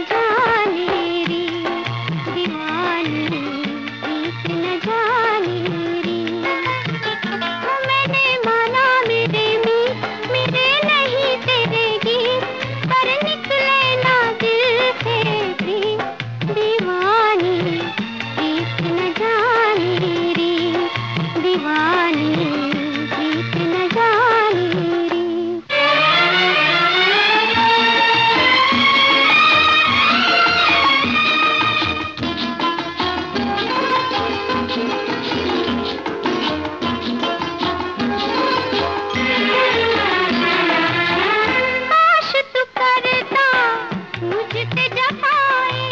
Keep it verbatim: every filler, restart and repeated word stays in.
जाने रे, दीवानी प्रीत न जाने रे। ओ मैंने माना मेरे मीत, मेरे नहीं तेरे गीत, पर निकले ना दिल से भी। दीवानी प्रीत न जाने रे, दीवानी प्रीत न जाने रे। काश तू करता मुझ पे जफाए,